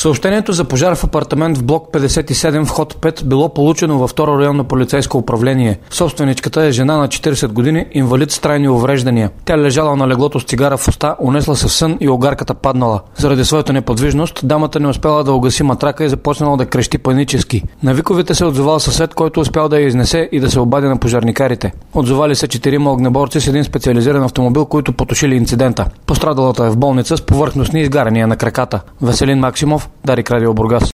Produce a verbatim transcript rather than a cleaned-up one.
Съобщението за пожар в апартамент в блок петдесет и седем, вход пет, било получено във второ районно полицейско управление. Собственичката е жена на четиридесет години, инвалид с трайни увреждания. Тя лежала на леглото с цигара в уста, унесла се в сън и огарката паднала. Заради своята неподвижност, дамата не успяла да угаси матрака и започнала да крещи панически. На виковете се отзовал съсед, който успял да я изнесе и да се обади на пожарникарите. Отзовали се четирима огнеборци с един специализиран автомобил, които потушили инцидента. Пострадалата е в болница с повърхностни изгаряния на краката. Веселин Максимов, Дарик Радио Бургас.